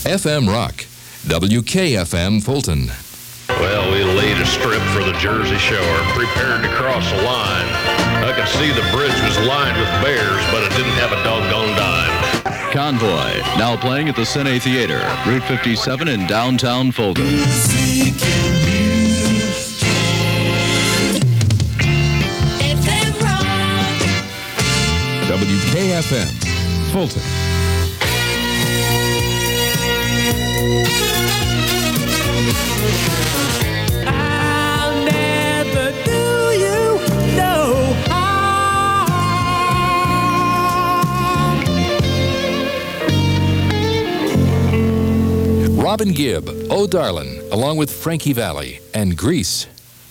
FM Rock, WKFM Fulton. Well, we laid a strip for the Jersey Shore, prepared to cross the line. I could see the bridge was lined with bears, but it didn't have a doggone dime. Convoy, now playing at the Cine Theater, Route 57 in downtown Fulton. WKFM Fulton. I'll never do you no harm. Robin Gibb, Oh Darlin', along with Frankie Valli and Grease.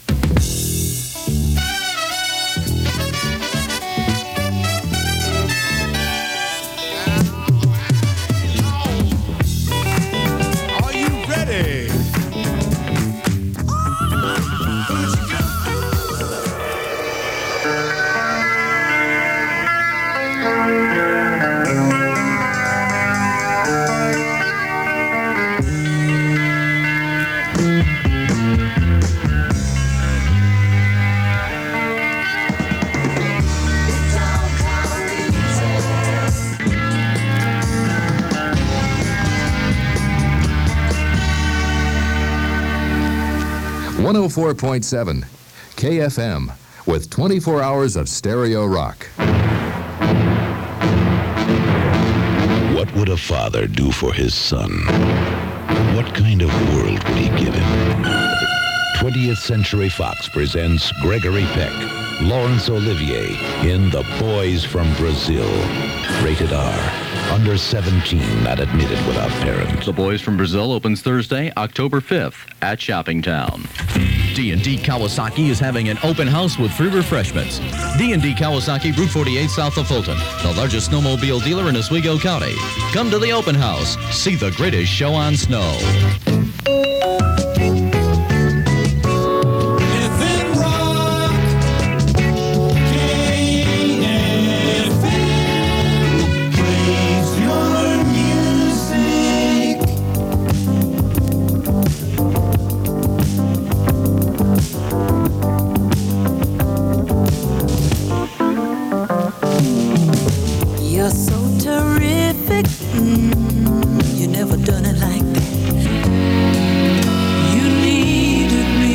.7 KFM with 24 hours of stereo rock. What would a father do for his son? What kind of world would he give him? 20th Century Fox presents Gregory Peck, Laurence Olivier in The Boys from Brazil. Rated R. Under 17, not admitted without parent. The Boys from Brazil opens Thursday, October 5th at Shoppingtown. D&D Kawasaki is having an open house with free refreshments. D&D Kawasaki, Route 48 south of Fulton, the largest snowmobile dealer in Oswego County. Come to the open house. See the greatest show on snow. You're so terrific. You never done it like that. You needed me.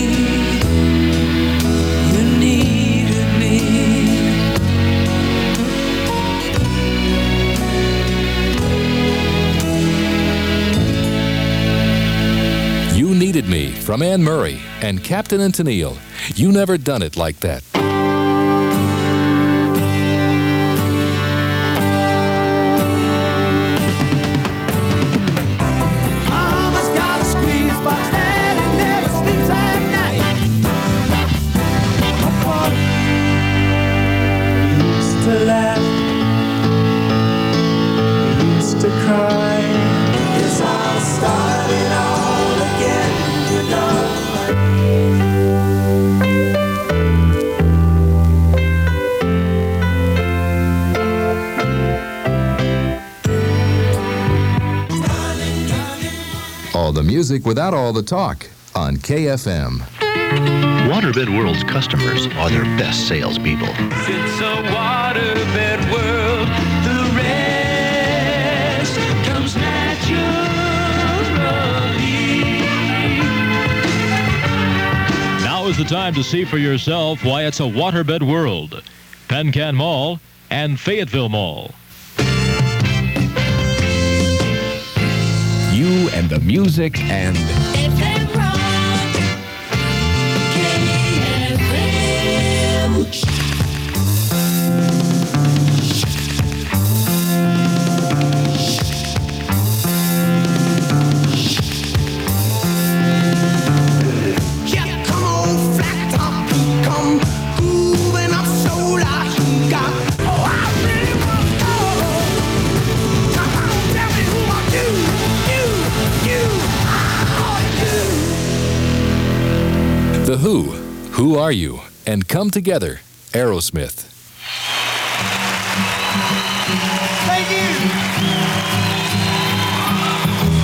You needed me. You Needed Me from Anne Murray and Captain and Tennille. You Never Done It Like That. All the music without all the talk on KFM. Waterbed World's customers are their best salespeople. It's a waterbed world. The rest comes naturally. Now is the time to see for yourself why it's a waterbed world. Penn Mall and Fayetteville Mall. You and the music and FM Rock. KFM. Yeah, come on, flat top, come moving up so loud. Got, oh, I really want to go. Come on, tell me who are you, The Who Are You? And Come Together, Aerosmith. Thank you.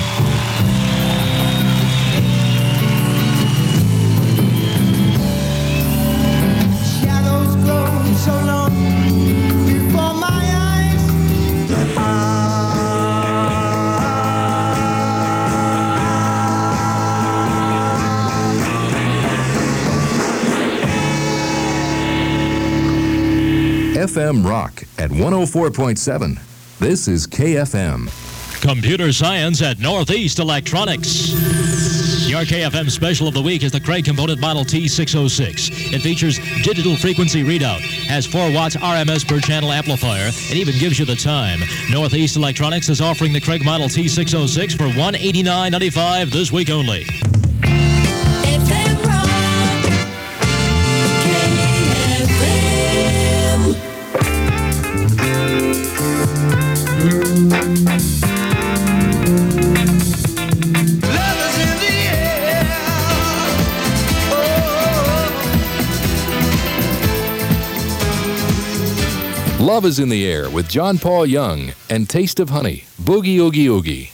FM Rock at 104.7. This is KFM. Computer science at Northeast Electronics. Your KFM special of the week is the Craig Component Model T606. It features digital frequency readout, has 4 watts RMS per channel amplifier, and even gives you the time. Northeast Electronics is offering the Craig Model T606 for $189.95 this week only. FM Rock, Love is in the Air with John Paul Young and Taste of Honey, Boogie Oogie Oogie.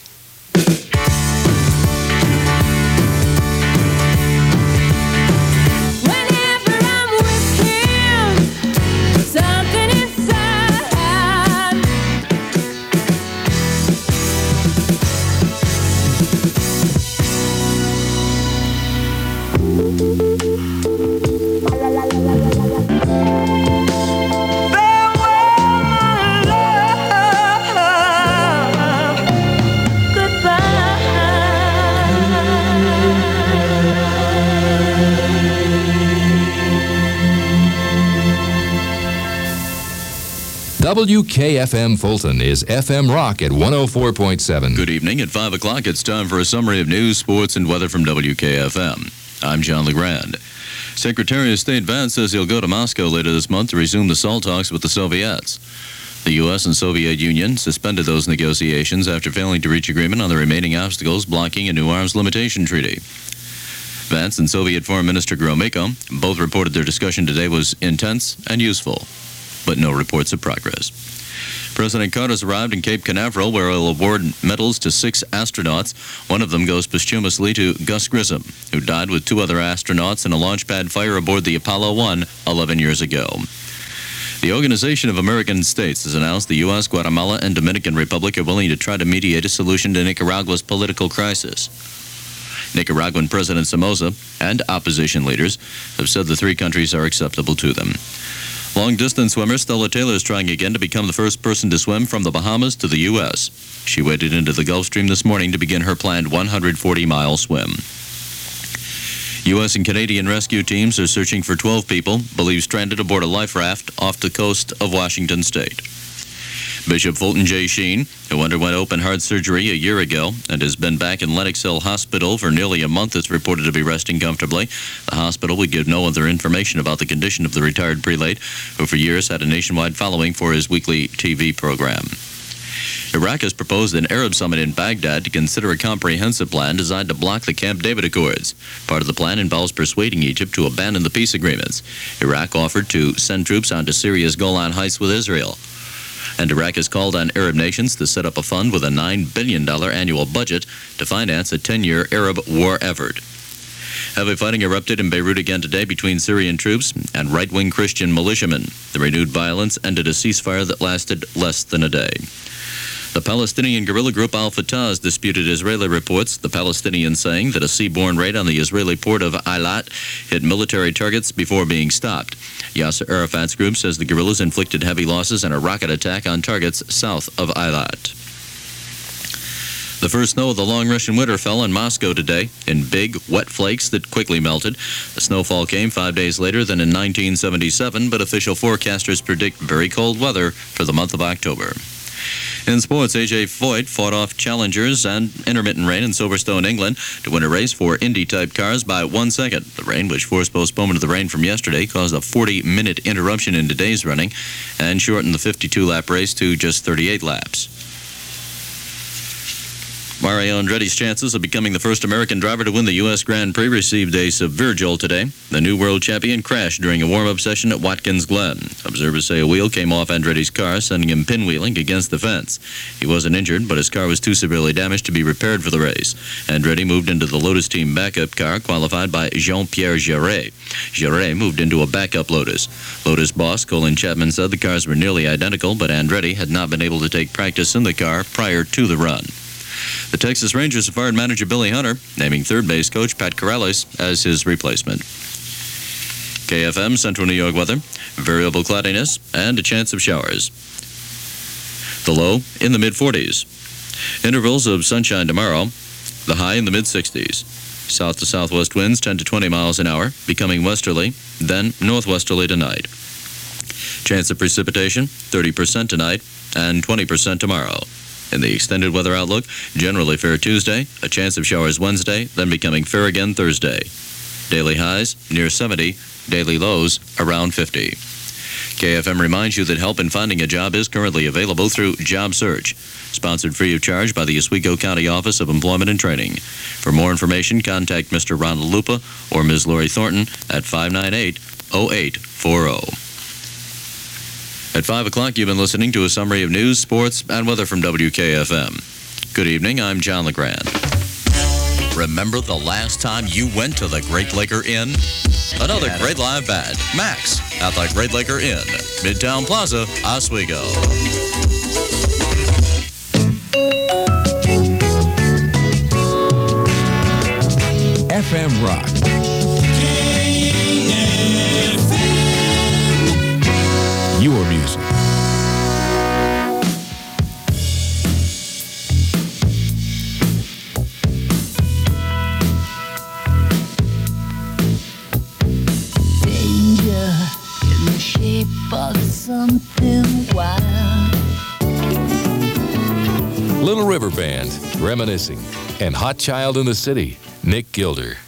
whenever I'm with him, something inside. WKFM Fulton is FM Rock at 104.7. Good evening. At 5 o'clock, it's time for a summary of news, sports, and weather from WKFM. I'm John LeGrand. Secretary of State Vance says he'll go to Moscow later this month to resume the SALT talks with the Soviets. The U.S. and Soviet Union suspended those negotiations after failing to reach agreement on the remaining obstacles blocking a new arms limitation treaty. Vance and Soviet Foreign Minister Gromyko both reported their discussion today was intense and useful, but no reports of progress. President Carter's arrived in Cape Canaveral, where he'll award medals to 6 astronauts. One of them goes posthumously to Gus Grissom, who died with 2 other astronauts in a launch pad fire aboard the Apollo 1 11 years ago. The Organization of American States has announced the U.S., Guatemala, and Dominican Republic are willing to try to mediate a solution to Nicaragua's political crisis. Nicaraguan President Somoza and opposition leaders have said the 3 countries are acceptable to them. Long-distance swimmer Stella Taylor is trying again to become the first person to swim from the Bahamas to the U.S. She waded into the Gulf Stream this morning to begin her planned 140-mile swim. U.S. and Canadian rescue teams are searching for 12 people believed stranded aboard a life raft off the coast of Washington State. Bishop Fulton J. Sheen, who underwent open heart surgery a year ago and has been back in Lenox Hill Hospital for nearly a month, is reported to be resting comfortably. The hospital would give no other information about the condition of the retired prelate, who for years had a nationwide following for his weekly TV program. Iraq has proposed an Arab summit in Baghdad to consider a comprehensive plan designed to block the Camp David Accords. Part of the plan involves persuading Egypt to abandon the peace agreements. Iraq offered to send troops onto Syria's Golan Heights with Israel. And Iraq has called on Arab nations to set up a fund with a $9 billion annual budget to finance a 10-year Arab war effort. Heavy fighting erupted in Beirut again today between Syrian troops and right-wing Christian militiamen. The renewed violence ended a ceasefire that lasted less than a day. The Palestinian guerrilla group Al-Fatah has disputed Israeli reports, the Palestinians saying that a seaborne raid on the Israeli port of Eilat hit military targets before being stopped. Yasser Arafat's group says the guerrillas inflicted heavy losses in a rocket attack on targets south of Eilat. The first snow of the long Russian winter fell in Moscow today in big, wet flakes that quickly melted. The snowfall came 5 days later than in 1977, but official forecasters predict very cold weather for the month of October. In sports, A.J. Foyt fought off challengers and intermittent rain in Silverstone, England, to win a race for Indy-type cars by 1 second. The rain, which forced postponement of the rain from yesterday, caused a 40-minute interruption in today's running and shortened the 52-lap race to just 38 laps. Mario Andretti's chances of becoming the first American driver to win the U.S. Grand Prix received a severe jolt today. The new world champion crashed during a warm-up session at Watkins Glen. Observers say a wheel came off Andretti's car, sending him pinwheeling against the fence. He wasn't injured, but his car was too severely damaged to be repaired for the race. Andretti moved into the Lotus team backup car, qualified by Jean-Pierre Jeuret. Jeuret moved into a backup Lotus. Lotus boss Colin Chapman said the cars were nearly identical, but Andretti had not been able to take practice in the car prior to the run. The Texas Rangers have fired manager Billy Hunter, naming third base coach Pat Corrales as his replacement. KFM Central New York weather, variable cloudiness and a chance of showers. The low in the mid-40s. Intervals of sunshine tomorrow, the high in the mid-60s. South to southwest winds 10 to 20 miles an hour, becoming westerly, then northwesterly tonight. Chance of precipitation, 30% tonight and 20% tomorrow. In the extended weather outlook, generally fair Tuesday, a chance of showers Wednesday, then becoming fair again Thursday. Daily highs near 70, daily lows around 50. KFM reminds you that help in finding a job is currently available through Job Search, sponsored free of charge by the Oswego County Office of Employment and Training. For more information, contact Mr. Ronald Lupa or Ms. Lori Thornton at 598-0840. At 5 o'clock, you've been listening to a summary of news, sports, and weather from WKFM. Good evening, I'm John LeGrand. Remember the last time you went to the Great Laker Inn? Another great live band, Max, at the Great Laker Inn, Midtown Plaza, Oswego. FM Rock. Your music. Danger in the shape of something wild. Little River Band, Reminiscing, and Hot Child in the City, Nick Gilder.